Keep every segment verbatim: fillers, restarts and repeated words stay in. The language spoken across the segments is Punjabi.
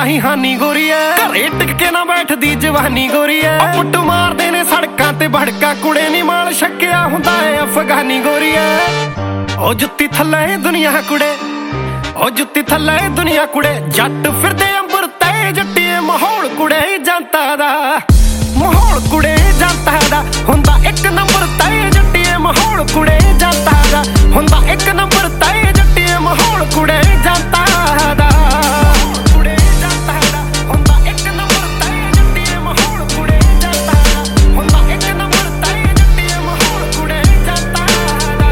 ਹੀ ਹਾਨੀ ਗੋਰੀ ਐ, ਘਰੇ ਟਿਕ ਕੇ ਨਾ ਬੈਠਦੀ ਜਵਾਨੀ ਗੋਰੀ ਐ। ਪੁੱਟ ਮਾਰਦੇ ਨੇ ਸੜਕਾਂ ਤੇ ਭੜਕਾ ਕੁੜੇ ਨੀ ਮਾਲ ਛੱਕਿਆ ਹੁੰਦਾ ਏ ਅਫਗਾਨੀ ਗੋਰੀ ਐ। ਉਹ ਜੁੱਤੀ ਥੱਲੇ ਦੁਨੀਆ ਕੁੜੇ, ਉਹ ਜੁੱਤੀ ਥੱਲੇ ਦੁਨੀਆ ਕੁੜੇ, ਜੱਟ ਫਿਰਦੇ ਅੰਬਰ ਤੇ ਜੱਟੀਏ ਮਾਹੌਲ ਕੁੜੇ ਜਨਤਾ ਦਾ, ਮਾਹੌਲ ਕੁੜੇ ਜਨਤਾ ਦਾ ਹੁੰਦਾ ਇੱਕ ਨੰਬਰ ਤੇ ਜੱਟੀਏ ਮਾਹੌਲ ਕੁੜੇ ਜਨਤਾ ਦਾ ਹੁੰਦਾ ਇੱਕ ਨੰਬਰ ਤੇ ਜੱਟੀਏ ਮਾਹੌਲ ਕੁੜੇ ਜਨਤਾ ਦਾ। ਕੁੜੇ ਜਨਤਾ ਦਾ ਹੁੰਦਾ ਇੱਕ ਨੰਬਰ ਤੇ ਜੱਟੀਏ ਮਾਹੌਲ ਕੁੜੇ ਜਨਤਾ ਦਾ ਹੁੰਦਾ ਇੱਕ ਨੰਬਰ ਤੇ ਜੱਟੀਏ ਮਾਹੌਲ ਕੁੜੇ ਜਨਤਾ ਦਾ।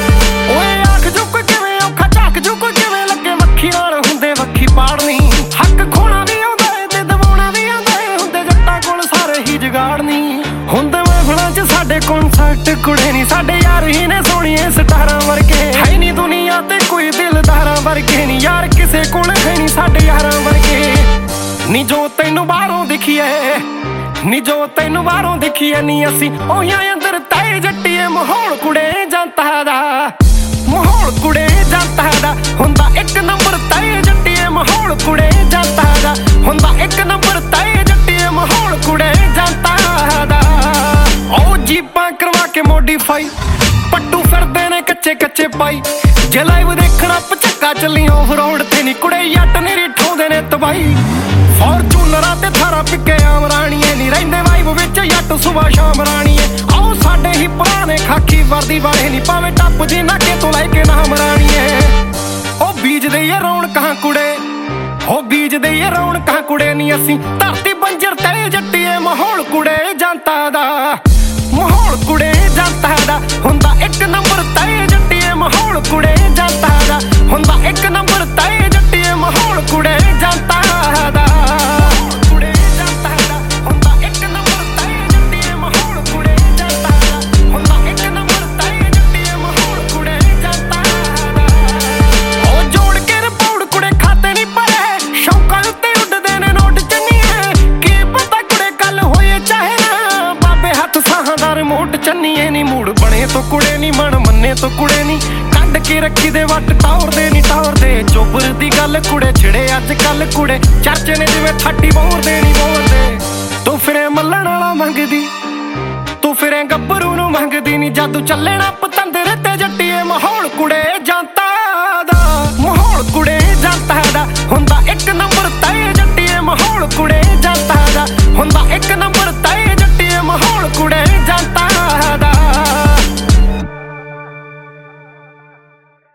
ਓਏ ਆਖ ਜੋ ਕੋਈ ਕਿਵੇਂ ਔਖਾ ਝਾਕ ਜੋ ਕੋਈ ਕਿਵੇਂ ਲੱਗੇ ਵੱਖੀ ਨਾਲ ਹੁੰਦੇ ਵੱਖੀ ਪਾੜਨੀ, ਹੱਕ ਖੋਣਾ ਵੀ ਆਉਂਦਾ ਏ ਤੇ ਦਵਾਉਣਾ ਵੀ ਆਉਂਦਾ ਏ, ਹੁੰਦੇ ਜੱਟਾਂ ਕੋਲ ਸਾਰੇ ਹੀ ਜਗਾੜਨੀ। ਹੁੰਦੇ ਮਹਿਫਲਾਂ ਚ ਸਾਡੇ ਕੌਨਸਰਟ ਕੁੜੇ ਨੀ, ਸਾਡੇ ਯਾਰ ਹੀ ਨੇ ਸੋਹਣੀਏ ਸਟਾਰਾਂ ਵਰਗੇ, ਹੈ ਨੀ ਦੁਨੀਆ ਤੇ ਕੋਈ ਦਿਲਦਾਰਾਂ ਵਰਗੇ ਨੀ, ਯਾਰ ਕਿਸੇ ਕੋਲ ਹੈ ਨੀ ਸਾਡੇ ਯਾਰਾਂ ਵਰਗੇ। ਨੀ ਜੋ ਤੈਨੂੰ ਬਾਹਰੋਂ ਦਿਖੀਏ, ਨੀ ਜੋ ਤੈਨੂੰ ਬਾਹਰੋਂ ਦਿਖੀਏ, ਨੀ ਅਸੀਂ ਉਹੀਆਂ ਅੰਦਰ ਤੈ ਜੱਟੀਏ ਮਾਹੌਲ ਕੁੜੇ ਜਨਤਾ ਦਾ, ਮਾਹੌਲ ਕੁੜੇ ਜਨਤਾ ਦਾ ਹੁੰਦਾ ਇੱਕ ਨੰਬਰ ਤੈ ਜੱਟੀਏ ਮਾਹੌਲ ਕੁੜੇ ਜਨਤਾ ਦਾ ਹੁੰਦਾ ਇੱਕ ਨੰਬਰ ਤੈ ਜੱਟੀਏ ਮਾਹੌਲ ਕੁੜੇ ਜਨਤਾ ਦਾ। ਉਹ ਜੀਪਾਂ ਕਰਵਾ ਕੇ ਮੋਡੀਫਾਈ ਪੱਟੂ ਫਿਰਦੇ ਨੇ ਕੱਚੇ ਕੱਚੇ ਪਾਈ, ਜੇ ਲਾਈਵ ਦੇਖਣਾ ਪਚੱਕਾ ਚੱਲੀ ਆਫ ਰੋਡ ਤੇ ਨੀ ਕੁੜੇ ਜੱਟ ਨੀ ਠਾਉਂਦੇ ਨੇ ਤਬਾਈ। ਫੋਰਚੂਨਰਾਂ ਤੇ ਥਾਰਾ ਪਿੱਕੇ ਆਮ ਰਾਣੀਏ ਨੀ ਰਹਿੰਦੇ ਵਾਈਬ ਵਿੱਚ ਜੱਟ ਸੁਬਾ ਸ਼ਾਮ ਰਾਣੀਏ। ਆਓ ਸਾਡੇ ਹੀ ਪੁਰਾਣੇ ਖਾਕੀ ਵਰਦੀ ਵਾਲੇ ਨੀ ਭਾਵੇਂ ਟੱਪ ਜੀ ਨਾਕੇ ਤੋਂ ਲੈ ਕੇ ਨਾਮ ਰਾਣੀਏ। ਉਹ ਬੀਜਦੇ ਏ ਰੌਣਕਾਂ ਕੁੜੇ, ਉਹ ਬੀਜਦੇ ਏ ਰੌਣਕਾਂ ਕੁੜੇ ਨੀ ਅਸੀਂ ਧਰਤੀ ਬੰਜਰ ਤੇ ਜੱਟੀਏ ਮਾਹੌਲ ਕੁੜੇ ਜਨਤਾ ਦਾ, ਮਾਹੌਲ ਕੁੜੇ ਜਨਤਾ ਦਾ ਹੁੰਦਾ ਇੱਕ ਨੰਬਰ ਤੇ ਜੱਟੀਏ ਮਾਹੌਲ ਕੁੜੇ ਜਨਤਾ ਦਾ ਹੁੰਦਾ ਇੱਕ ਨੰਬਰ ਤੇ ਜੱਟੀਏ ਮਾਹੌਲ ਕੁੜੇ ਜਨਤਾ ਦਾ। ਕੁੜੇ ਜਨਤਾ ਦਾ ਹੁੰਦਾ ਇੱਕ ਨੰਬਰ ਤੇ ਜੱਟੀਏ ਮਾਹੌਲ ਕੁੜੇ ਜਨਤਾ ਦਾ ਹੁੰਦਾ ਇੱਕ ਨੰਬਰ ਤੇ ਜੱਟੀਏ ਮਾਹੌਲ ਕੁੜੇ ਜਨਤਾ ਦਾ। ਉਹ ਜੋੜ ਕੇ ਰਿਪੋਰਟ ਕੁੜੇ ਖਾਤੇ ਨੀ ਭਰੇ, ਸ਼ੌਕਾਂ ਉੱਤੇ ਉੱਡਦੇ ਨੇ ਨੋਟ ਚੰਨੀਏ, ਕੀ ਪਤਾ ਕੁੜੇ ਕੱਲ ਹੋਏ ਚਾਹੇ ਨਾ, ਬਾਬੇ ਹੱਥ ਸਾਹਾਂ ਦਾ ਰਿਮੋਟ ਚੰਨੀਏ ਨੀ। ਮੂਡ ਬਣੇ ਤੋਂ ਕੁੜੇ ਨੀ ਮਨ ਮੰਨੇ ਤੋਂ ਕੁੜੇ ਨੀ, ਕੱਢ ਕੇ ਰੱਖੀ ਦੇ ਵੱਟ ਟੌਰਦੇ ਨੀ ਟੌਰਦੇ, ਚੋਬਰ ਦੀ ਗੱਲ ਕੁੜੇ ਛਿੜੇ ਅੱਜ ਕੱਲ ਕੁੜੇ ਚਰਚੇ ਨੇ ਜਿਵੇਂ ਥਾਟੀ ਬੋਰਦੇ ਨੀ ਬੋਲਦੇ। ਤੂੰ ਫਿਰੇ ਮੱਲਣ ਵਾਲਾ ਮੰਗਦੀ, ਤੂੰ ਫਿਰੇ ਗੱਭਰੂ ਨੂੰ ਮੰਗਦੀ ਨੀ, ਜਾਦੂ ਚੱਲੇ ਨਾ ਪਤੰਦਰ ਤੇ ਜੱਟੀਏ ਮਾਹੌਲ ਕੁੜੇ ਜਨਤਾ ਦਾ, ਮਾਹੌਲ ਕੁੜੇ ਜਨਤਾ ਦਾ ਹੁੰਦਾ ਇੱਕ ਨੰਬਰ ਤੇ ਜੱਟੀਏ ਮਾਹੌਲ ਕੁੜੇ ਜਨਤਾ ਦਾ ਹੁੰਦਾ ਇੱਕ ਨੰਬਰ ਤੇ